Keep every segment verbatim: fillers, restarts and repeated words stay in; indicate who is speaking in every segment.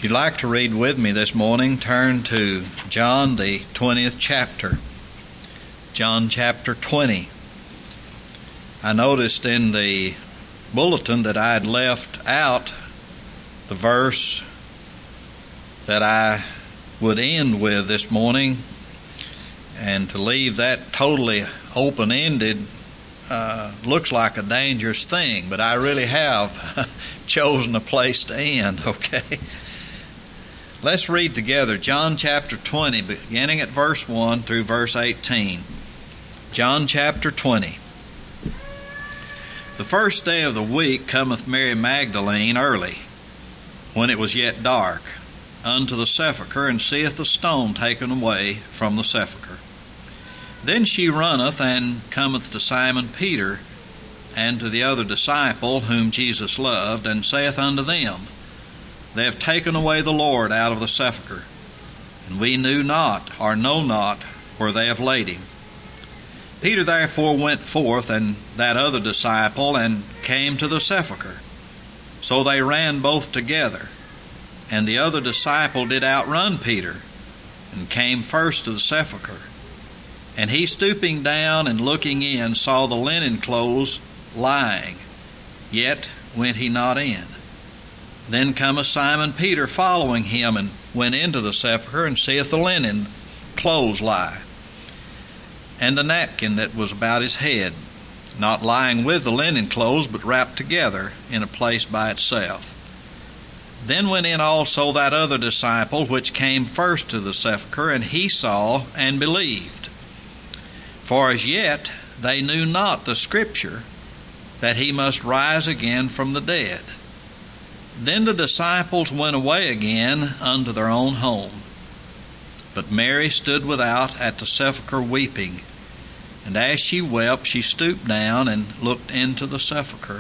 Speaker 1: you'd like to read with me this morning, turn to John, the twentieth chapter. John chapter twenty. I noticed in the bulletin that I had left out the verse that I would end with this morning, and to leave that totally open-ended uh, looks like a dangerous thing, but I really have chosen a place to end, okay? Let's read together John chapter twenty, beginning at verse one through verse eighteen. John chapter twenty. The first day of the week cometh Mary Magdalene early, when it was yet dark, unto the sepulchre, and seeth the stone taken away from the sepulchre. Then she runneth and cometh to Simon Peter and to the other disciple whom Jesus loved, and saith unto them, They have taken away the Lord out of the sepulchre, and we knew not, or know not, where they have laid him. Peter therefore went forth, and that other disciple, and came to the sepulchre. So they ran both together. And the other disciple did outrun Peter, and came first to the sepulchre. And he, stooping down and looking in, saw the linen clothes lying, yet went he not in. Then cometh Simon Peter following him, and went into the sepulchre, and seeth the linen clothes lie, and the napkin that was about his head, not lying with the linen clothes, but wrapped together in a place by itself. Then went in also that other disciple, which came first to the sepulchre, and he saw and believed. For as yet they knew not the Scripture, that he must rise again from the dead. Then the disciples went away again unto their own home. But Mary stood without at the sepulchre weeping. And as she wept, she stooped down and looked into the sepulchre,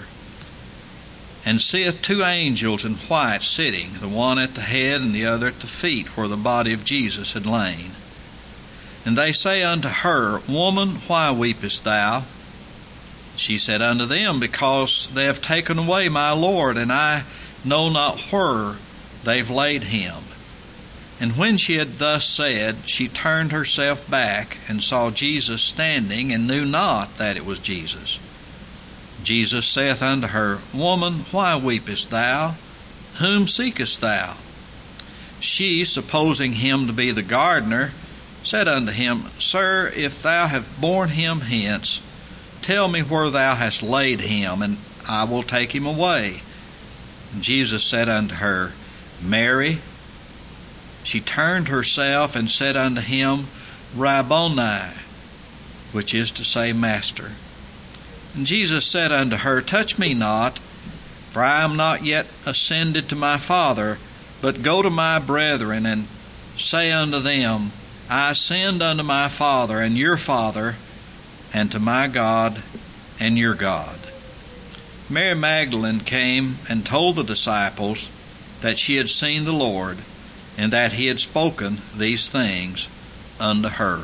Speaker 1: and seeth two angels in white sitting, the one at the head and the other at the feet, where the body of Jesus had lain. And they say unto her, Woman, why weepest thou? She said unto them, Because they have taken away my Lord, and I know not where they've laid him. And when she had thus said, she turned herself back, and saw Jesus standing, and knew not that it was Jesus. Jesus saith unto her, Woman, why weepest thou? Whom seekest thou? She, supposing him to be the gardener, said unto him, Sir, if thou have borne him hence, tell me where thou hast laid him, and I will take him away. And Jesus said unto her, Mary. She turned herself and said unto him, Rabboni, which is to say, Master. And Jesus said unto her, Touch me not, for I am not yet ascended to my Father, but go to my brethren, and say unto them, I ascend unto my Father and your Father, and to my God and your God. Mary Magdalene came and told the disciples that she had seen the Lord, and that he had spoken these things unto her.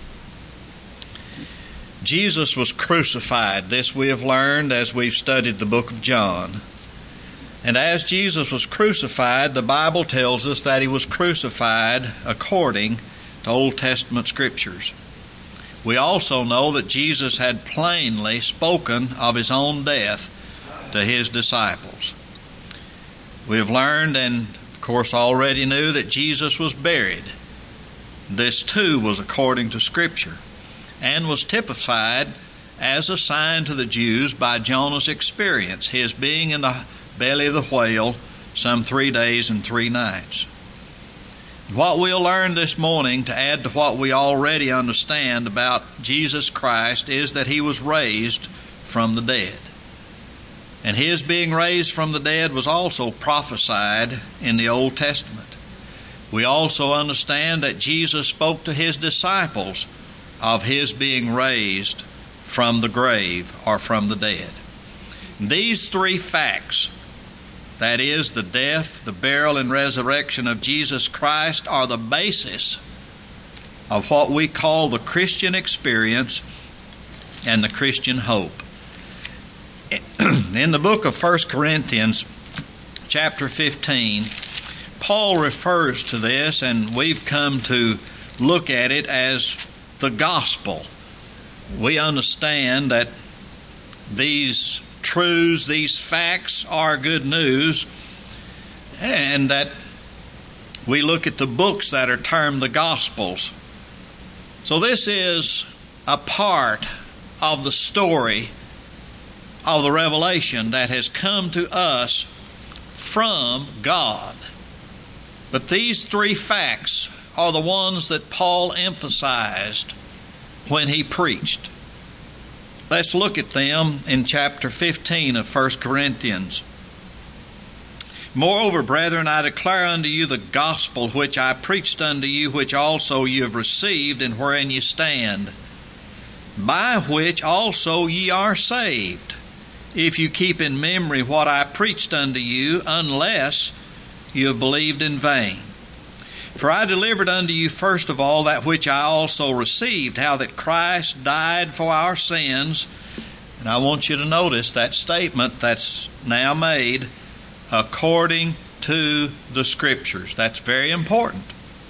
Speaker 1: Jesus was crucified. This we have learned as we've studied the book of John. And as Jesus was crucified, the Bible tells us that he was crucified according to Old Testament scriptures. We also know that Jesus had plainly spoken of his own death to his disciples. We have learned, and of course already knew, that Jesus was buried. This too was according to Scripture, and was typified as a sign to the Jews by Jonah's experience, his being in the belly of the whale some three days and three nights. What we'll learn this morning, to add to what we already understand about Jesus Christ, is that he was raised from the dead. And his being raised from the dead was also prophesied in the Old Testament. We also understand that Jesus spoke to his disciples of his being raised from the grave or from the dead. These three facts, that is, the death, the burial, and resurrection of Jesus Christ, are the basis of what we call the Christian experience and the Christian hope. In the book of First Corinthians, chapter fifteen, Paul refers to this, and we've come to look at it as the gospel. We understand that these truths, these facts are good news, and that we look at the books that are termed the Gospels. So this is a part of the story of the revelation that has come to us from God. But these three facts are the ones that Paul emphasized when he preached. Let's look at them in chapter fifteen of First Corinthians. Moreover, brethren, I declare unto you the gospel which I preached unto you, which also you have received, and wherein ye stand, by which also ye are saved, if you keep in memory what I preached unto you, unless you have believed in vain. For I delivered unto you first of all that which I also received, how that Christ died for our sins. And I want you to notice that statement that's now made, according to the Scriptures. That's very important.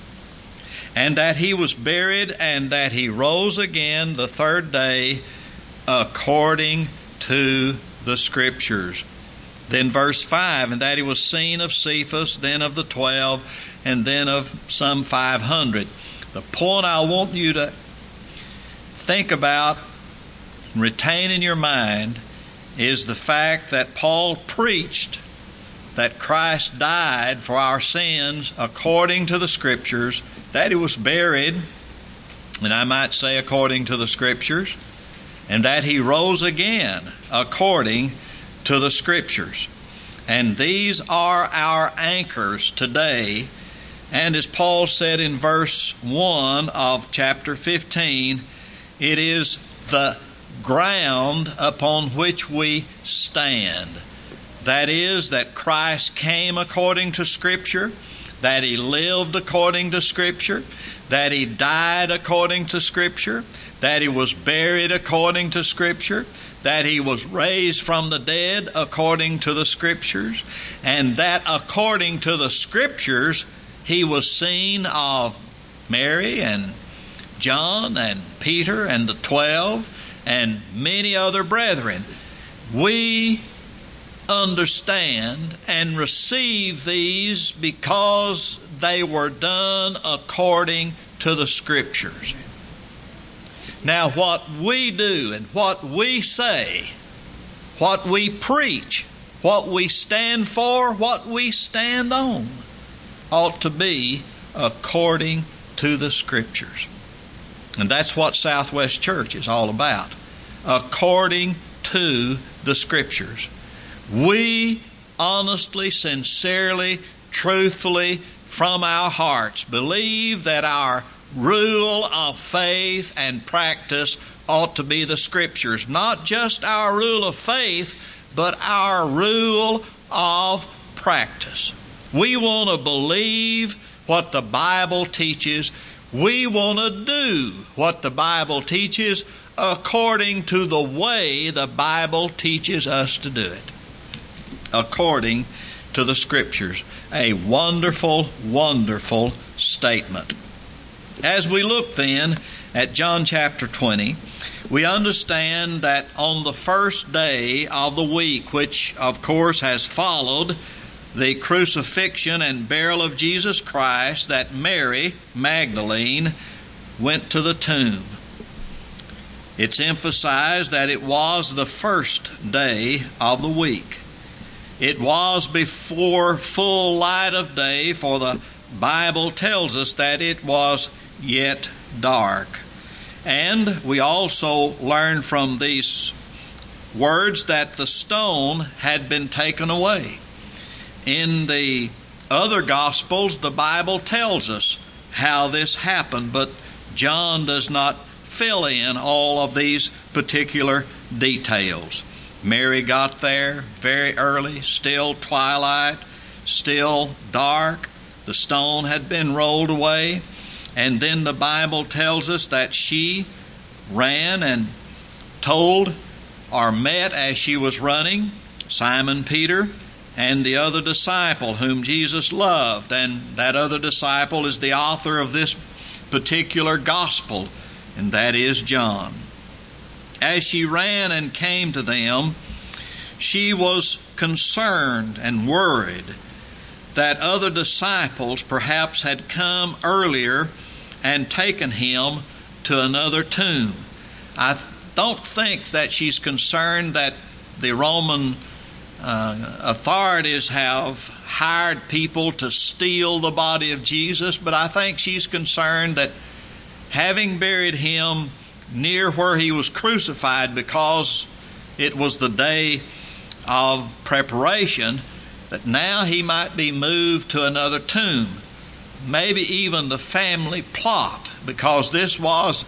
Speaker 1: And that he was buried, and that he rose again the third day, according to the Scriptures. Then verse five, and that he was seen of Cephas, then of the twelve, and then of some five hundred. The point I want you to think about, retain in your mind, is the fact that Paul preached that Christ died for our sins according to the Scriptures, that he was buried, and I might say according to the Scriptures, and that he rose again according to the Scriptures. And these are our anchors today. And as Paul said in verse one of chapter fifteen, it is the ground upon which we stand. That is, that Christ came according to Scripture, that he lived according to Scripture, that he died according to Scripture, that he was buried according to Scripture, that he was raised from the dead according to the Scriptures, and that according to the Scriptures he was seen of Mary and John and Peter and the twelve and many other brethren. We understand and receive these because they were done according to the Scriptures. Now, what we do and what we say, what we preach, what we stand for, what we stand on, ought to be according to the Scriptures. And that's what Southwest Church is all about, according to the Scriptures. We honestly, sincerely, truthfully, from our hearts, believe that our rule of faith and practice ought to be the Scriptures. Not just our rule of faith, but our rule of practice. We want to believe what the Bible teaches. We want to do what the Bible teaches according to the way the Bible teaches us to do it. According to the Scriptures. A wonderful, wonderful statement. As we look then at John chapter twenty, we understand that on the first day of the week, which of course has followed the crucifixion and burial of Jesus Christ, that Mary Magdalene went to the tomb. It's emphasized that it was the first day of the week. It was before full light of day, for the Bible tells us that it was yet dark. And we also learn from these words that the stone had been taken away. In the other Gospels, the Bible tells us how this happened, but John does not fill in all of these particular details. Mary got there very early, still twilight, still dark. The stone had been rolled away. And then the Bible tells us that she ran and told or met as she was running Simon Peter and the other disciple whom Jesus loved. And that other disciple is the author of this particular gospel, and that is John. As she ran and came to them, she was concerned and worried that other disciples perhaps had come earlier and taken him to another tomb. I don't think that she's concerned that the Roman uh, authorities have hired people to steal the body of Jesus, but I think she's concerned that having buried him near where he was crucified, because it was the day of preparation, that now he might be moved to another tomb, maybe even the family plot, because this was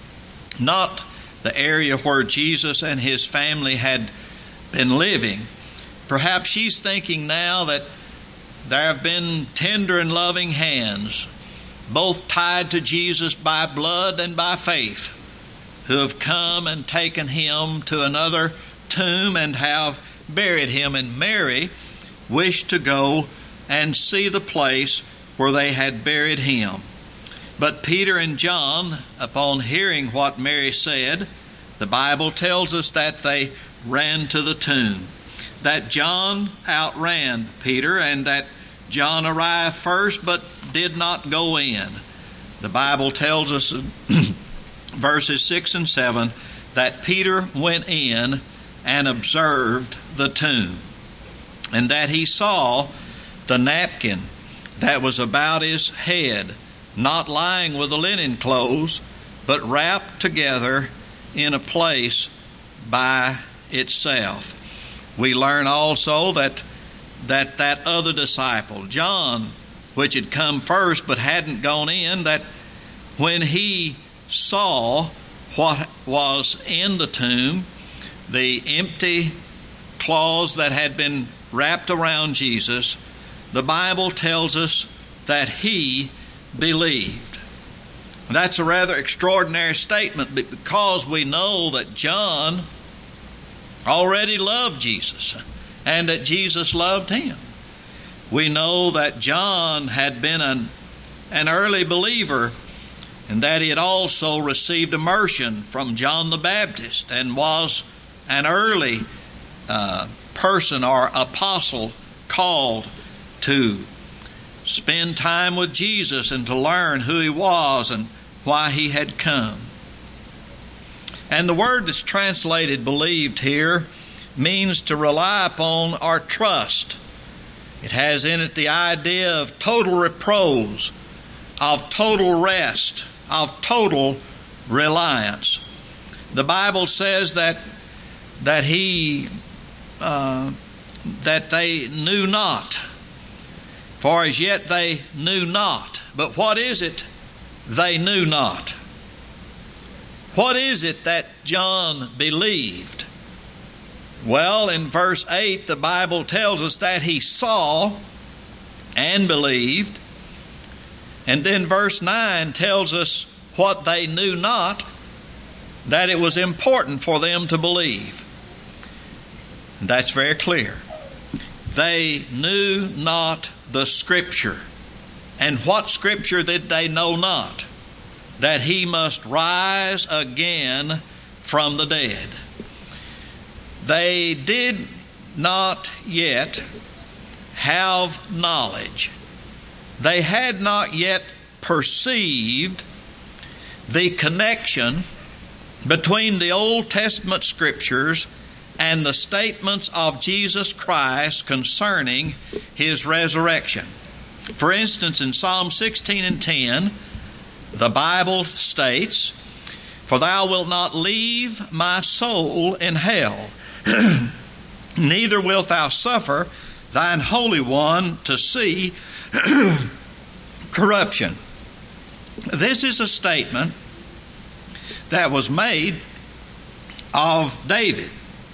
Speaker 1: not the area where Jesus and his family had been living. Perhaps she's thinking now that there have been tender and loving hands, both tied to Jesus by blood and by faith, who have come and taken him to another tomb and have buried him. And Mary wished to go and see the place where they had buried him. But Peter and John, upon hearing what Mary said, the Bible tells us that they ran to the tomb. That John outran Peter, and that John arrived first but did not go in. The Bible tells us in verses six and seven that Peter went in and observed the tomb, and that he saw the napkin that was about his head, not lying with the linen clothes, but wrapped together in a place by itself. We learn also that that that other disciple, John, which had come first but hadn't gone in, that when he saw what was in the tomb, the empty cloths that had been wrapped around Jesus, the Bible tells us that he believed. That's a rather extraordinary statement, because we know that John already loved Jesus and that Jesus loved him. We know that John had been an, an early believer, and that he had also received immersion from John the Baptist and was an early uh, person or apostle called to spend time with Jesus and to learn who he was and why he had come. And the word that's translated believed here means to rely upon or trust. It has in it the idea of total repose, of total rest, of total reliance. The Bible says that that he uh, that they knew not, for as yet they knew not. But what is it they knew not? What is it that John believed? Well, in verse eight, the Bible tells us that he saw and believed. And then verse nine tells us what they knew not, that it was important for them to believe. And that's very clear. They knew not the Scripture. And what Scripture did they know not? That he must rise again from the dead. They did not yet have knowledge. They had not yet perceived the connection between the Old Testament Scriptures and the statements of Jesus Christ concerning his resurrection. For instance, in Psalm sixteen and ten, the Bible states, "For thou wilt not leave my soul in hell, neither wilt thou suffer thine Holy One to see corruption." This is a statement that was made of David.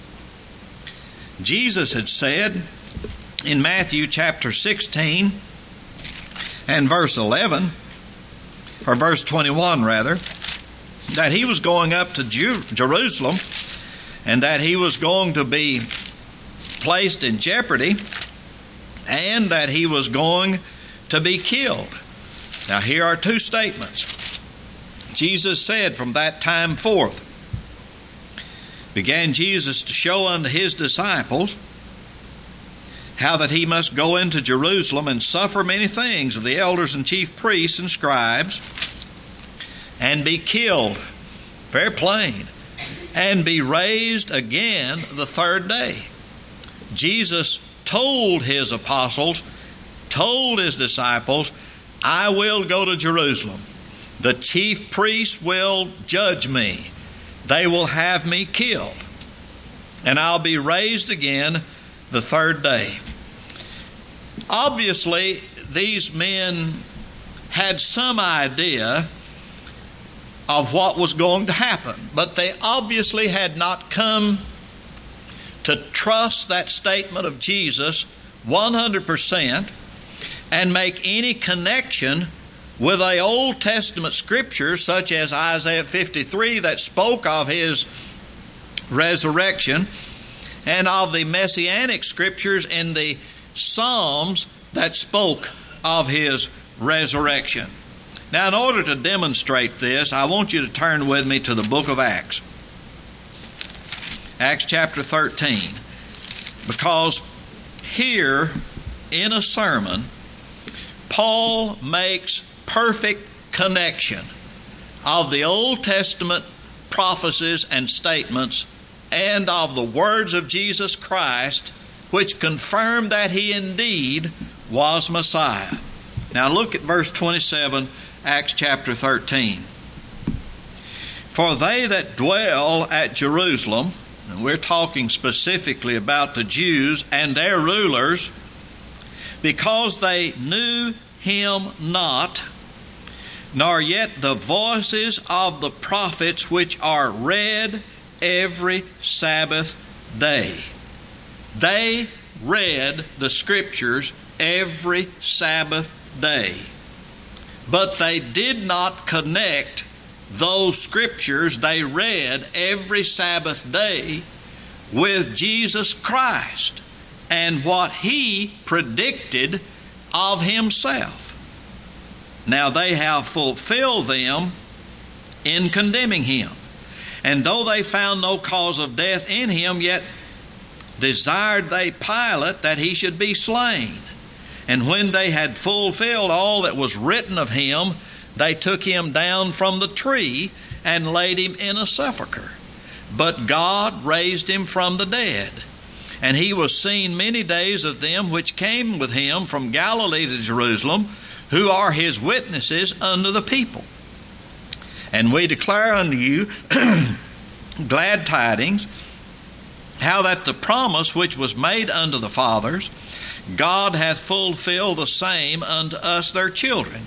Speaker 1: Jesus had said in Matthew chapter sixteen and verse eleven, or verse twenty-one rather, that he was going up to Jew- Jerusalem and that he was going to be placed in jeopardy and that he was going to be killed. Now here are two statements. Jesus said, from that time forth, began Jesus to show unto his disciples how that he must go into Jerusalem and suffer many things of the elders and chief priests and scribes, and be killed, very plain, and be raised again the third day. Jesus told his apostles, told his disciples, I will go to Jerusalem. The chief priests will judge me. They will have me killed. And I'll be raised again the third day. Obviously, these men had some idea of what was going to happen, but they obviously had not come to trust that statement of Jesus one hundred percent and make any connection with the Old Testament scriptures such as Isaiah fifty-three that spoke of his resurrection, and of the messianic scriptures in the Psalms that spoke of his resurrection. Now, in order to demonstrate this, I want you to turn with me to the book of Acts. Acts chapter thirteen. Because here in a sermon, Paul makes perfect connection of the Old Testament prophecies and statements and of the words of Jesus Christ, which confirm that he indeed was Messiah. Now look at verse twenty-seven, Acts chapter thirteen. For they that dwell at Jerusalem, and we're talking specifically about the Jews and their rulers, because they knew him not, nor yet the voices of the prophets which are read every Sabbath day. They read the scriptures every Sabbath day. But they did not connect those scriptures they read every Sabbath day with Jesus Christ and what he predicted of himself. Now they have fulfilled them in condemning him. And though they found no cause of death in him, yet desired they Pilate that he should be slain. And when they had fulfilled all that was written of him, they took him down from the tree and laid him in a sepulchre. But God raised him from the dead. And he was seen many days of them which came with him from Galilee to Jerusalem, who are his witnesses unto the people. And we declare unto you glad tidings, how that the promise which was made unto the fathers, God hath fulfilled the same unto us their children,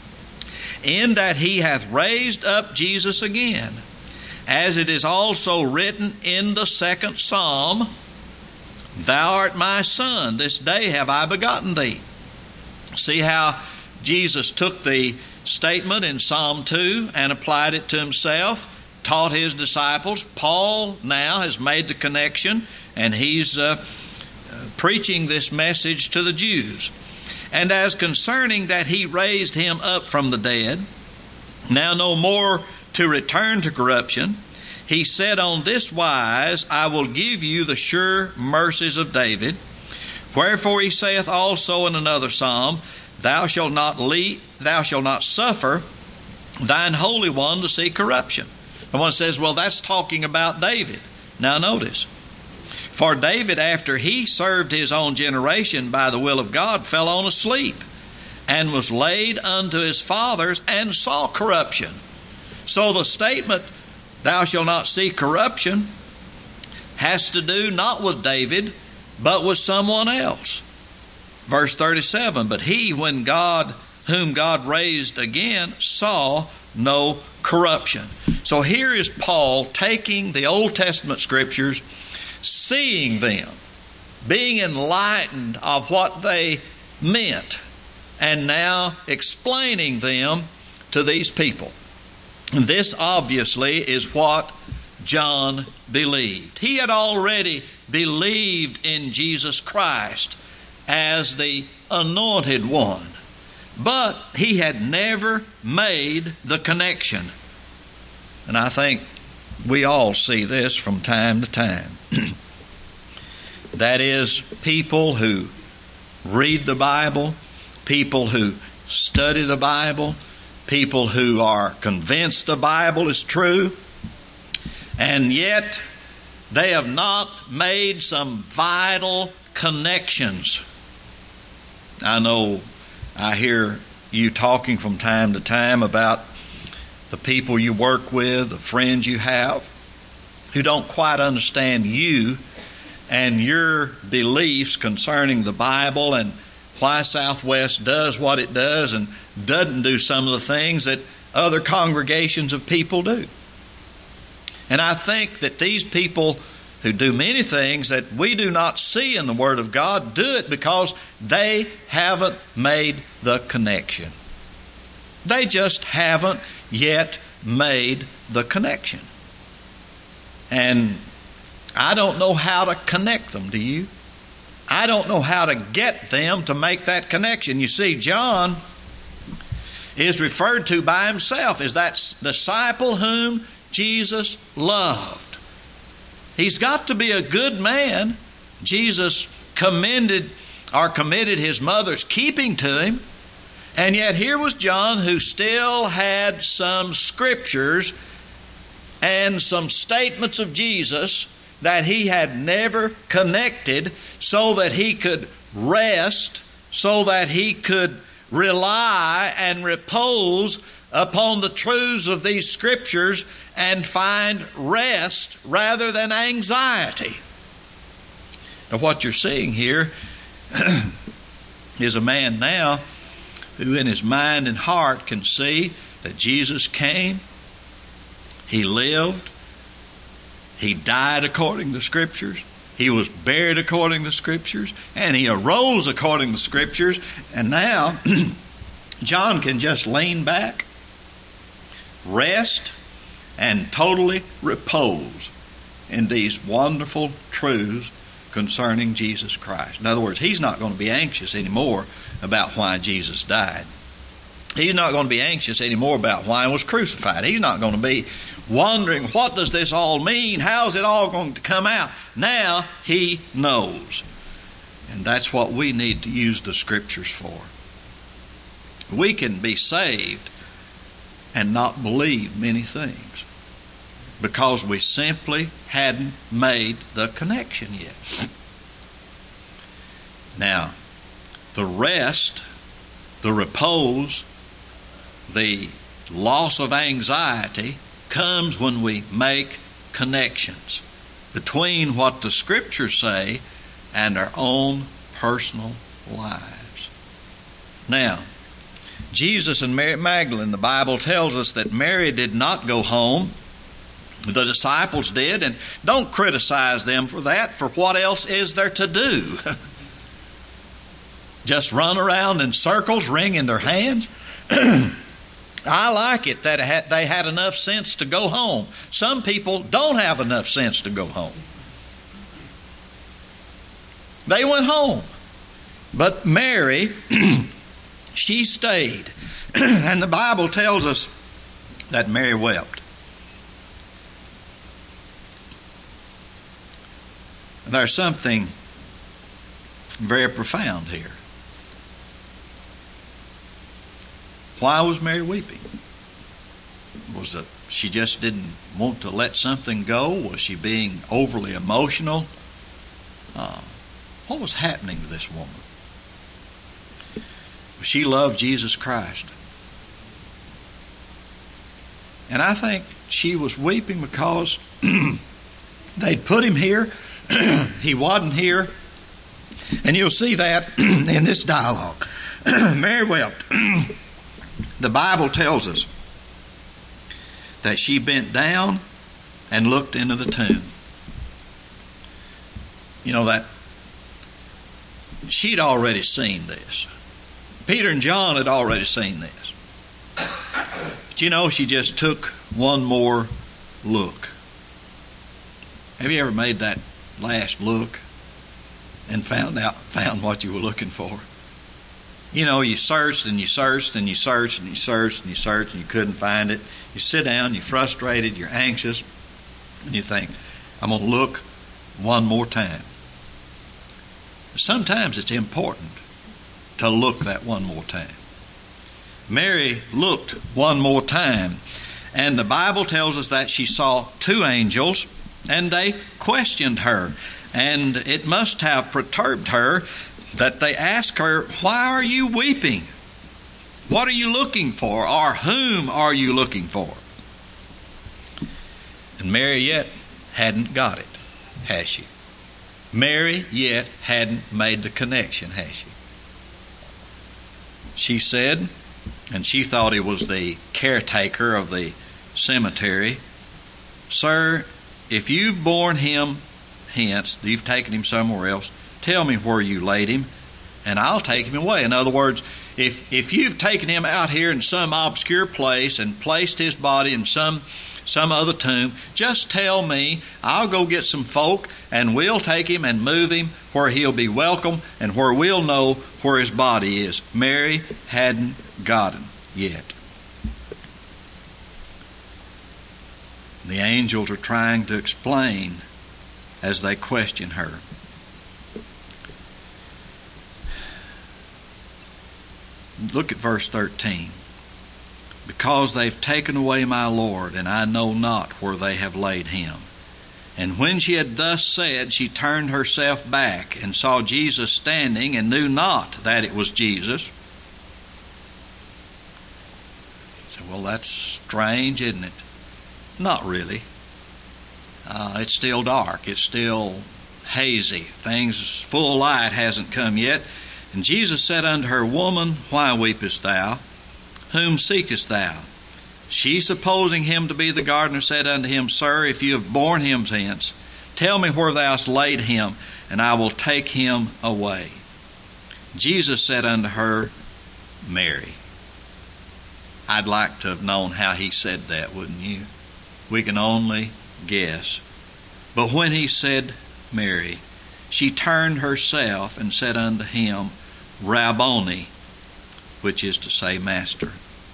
Speaker 1: in that he hath raised up Jesus again, as it is also written in the second psalm, Thou art my son, this day have I begotten thee. See how Jesus took the statement in Psalm two and applied it to himself, taught his disciples. Paul now has made the connection, and he's uh, preaching this message to the Jews. And as concerning that he raised him up from the dead, now no more to return to corruption, he said on this wise, I will give you the sure mercies of David. Wherefore he saith also in another psalm, Thou shalt not lead, thou shalt not suffer thine Holy One to see corruption. And one says, well, that's talking about David. Now notice, for David, after he served his own generation by the will of God, fell on asleep and was laid unto his fathers and saw corruption. So the statement, thou shalt not see corruption, has to do not with David, but with someone else. Verse thirty-seven, but he, when God, whom God raised again, saw no corruption. So here is Paul taking the Old Testament scriptures, seeing them, being enlightened of what they meant, and now explaining them to these people. And this obviously is what John believed. He had already believed in Jesus Christ as the anointed one. But he had never made the connection. And I think we all see this from time to time. That is, people who read the Bible, people who study the Bible, people who are convinced the Bible is true, and yet they have not made some vital connections. I know I hear you talking from time to time about the people you work with, the friends you have, who don't quite understand you and your beliefs concerning the Bible and why Southwest does what it does and doesn't do some of the things that other congregations of people do. And I think that these people who do many things that we do not see in the Word of God do it because they haven't made the connection. They just haven't yet made the connection. And I don't know how to connect them, do you? I don't know how to get them to make that connection. You see, John is referred to by himself as that disciple whom Jesus loved. He's got to be a good man. Jesus commended or committed his mother's keeping to him. And yet here was John, who still had some scriptures and some statements of Jesus that he had never connected so that he could rest, so that he could rely and repose upon the truths of these scriptures and find rest rather than anxiety. Now, what you're seeing here is a man now who in his mind and heart can see that Jesus came, he lived, he died according to Scriptures, he was buried according to Scriptures, and he arose according to Scriptures, and now John can just lean back, rest, and totally repose in these wonderful truths concerning Jesus Christ. In other words, he's not going to be anxious anymore about why Jesus died. He's not going to be anxious anymore about why he was crucified. He's not going to be wondering, what does this all mean? How's it all going to come out? Now he knows. And that's what we need to use the Scriptures for. We can be saved and not believe many things because we simply hadn't made the connection yet. Now, the rest, the repose, the loss of anxiety comes when we make connections between what the Scriptures say and our own personal lives. Now, Jesus and Mary Magdalene, the Bible tells us that Mary did not go home. The disciples did, and don't criticize them for that, for what else is there to do? Just run around in circles, wringing their hands? I like it that they had enough sense to go home. Some people don't have enough sense to go home. They went home. But Mary, she stayed. And the Bible tells us that Mary wept. There's something very profound here. Why was Mary weeping? Was it she just didn't want to let something go? Was she being overly emotional? Uh, what was happening to this woman? She loved Jesus Christ. And I think she was weeping because they'd put him here. He wasn't here. And you'll see that in this dialogue. Mary wept. The Bible tells us that she bent down and looked into the tomb. You know, that she'd already seen this. Peter and John had already seen this. But you know, she just took one more look. Have you ever made that last look? and found out found what you were looking for. You know, you searched and you searched and you searched and you searched and you searched and you couldn't find it. You sit down, you're frustrated, you're anxious, and you think, I'm going to look one more time. Sometimes it's important to look that one more time. Mary looked one more time, and the Bible tells us that she saw two angels, and they questioned her, and it must have perturbed her that they asked her, why are you weeping? What are you looking for? Or whom are you looking for? And Mary yet hadn't got it, has she? Mary yet hadn't made the connection, has she? She said, and she thought he was the caretaker of the cemetery, Sir, if you've borne him hence, you've taken him somewhere else, tell me where you laid him, and I'll take him away. In other words, if if you've taken him out here in some obscure place and placed his body in some some other tomb, just tell me. I'll go get some folk, and we'll take him and move him where he'll be welcome and where we'll know where his body is. Mary hadn't gotten yet. The angels are trying to explain as they question her. Look at verse thirteen. Because they've taken away my Lord, and I know not where they have laid him. And when she had thus said, she turned herself back and saw Jesus standing, and knew not that it was Jesus. So, well, that's strange, isn't it? Not really. Uh, it's still dark. It's still hazy. Things, full light hasn't come yet. And Jesus said unto her, Woman, why weepest thou? Whom seekest thou? She, supposing him to be the gardener, said unto him, Sir, if you have borne him hence, tell me where thou hast laid him, and I will take him away. Jesus said unto her, Mary. I'd like to have known how he said that, wouldn't you? We can only guess. But when he said, Mary, she turned herself and said unto him, Rabboni, which is to say, Master.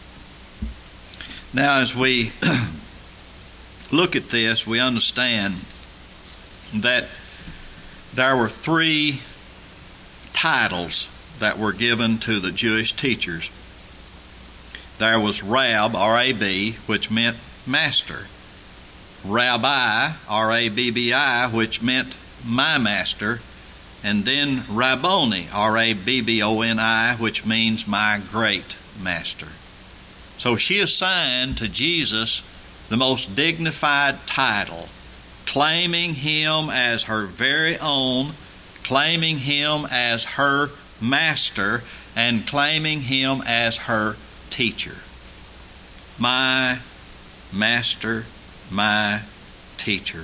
Speaker 1: Now, as we look at this, we understand that there were three titles that were given to the Jewish teachers. There was Rab, R A B, which meant master. Rabbi, R A B B I, which meant my master. And then Rabboni, R A B B O N I, which means my great master. So she assigned to Jesus the most dignified title, claiming him as her very own, claiming him as her master, and claiming him as her teacher. My master, my teacher.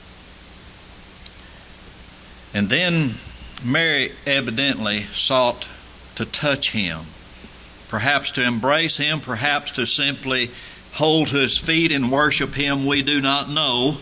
Speaker 1: And then Mary evidently sought to touch him, perhaps to embrace him, perhaps to simply hold to his feet and worship him. We do not know.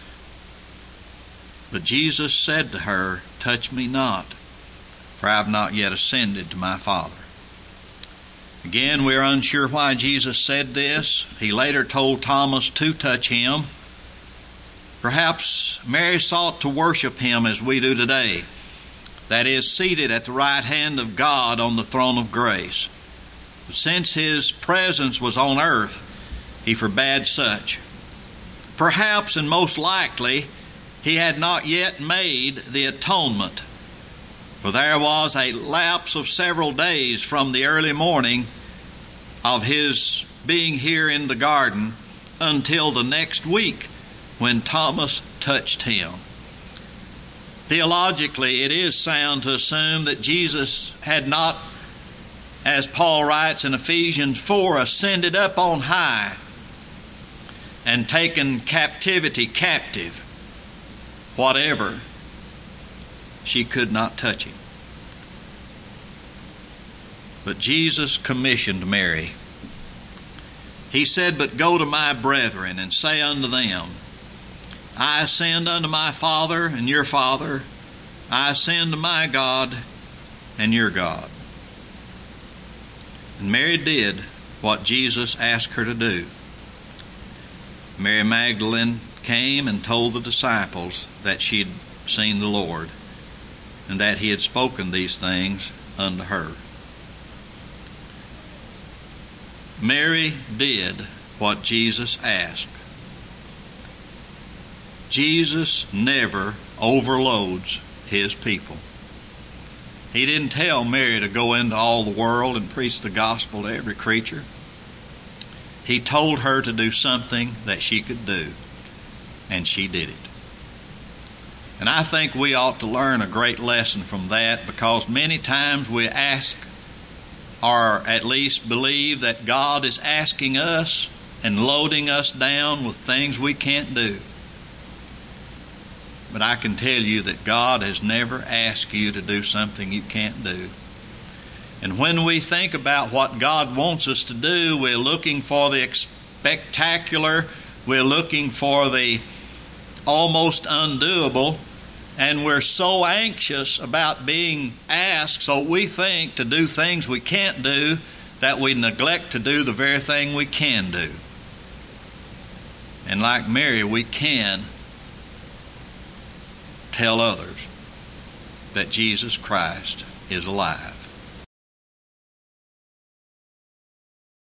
Speaker 1: But Jesus said to her, Touch me not, for I have not yet ascended to my Father. Again, we are unsure why Jesus said this. He later told Thomas to touch him. Perhaps Mary sought to worship him as we do today, that is, seated at the right hand of God on the throne of grace. But since his presence was on earth, he forbade such. Perhaps, and most likely, he had not yet made the atonement, for there was a lapse of several days from the early morning of his being here in the garden until the next week, when Thomas touched him. Theologically, it is sound to assume that Jesus had not, as Paul writes in Ephesians four, ascended up on high and taken captivity captive. Whatever, she could not touch him. But Jesus commissioned Mary. He said, But go to my brethren and say unto them, I ascend unto my Father and your Father, I ascend to my God and your God. And Mary did what Jesus asked her to do. Mary Magdalene came and told the disciples that she had seen the Lord and that he had spoken these things unto her. Mary did what Jesus asked. Jesus never overloads his people. He didn't tell Mary to go into all the world and preach the gospel to every creature. He told her to do something that she could do, and she did it. And I think we ought to learn a great lesson from that, because many times we ask, or at least believe, that God is asking us and loading us down with things we can't do. But I can tell you that God has never asked you to do something you can't do. And when we think about what God wants us to do, we're looking for the spectacular, we're looking for the almost undoable, and we're so anxious about being asked, so we think, to do things we can't do, that we neglect to do the very thing we can do. And like Mary, we can tell others that Jesus Christ is alive.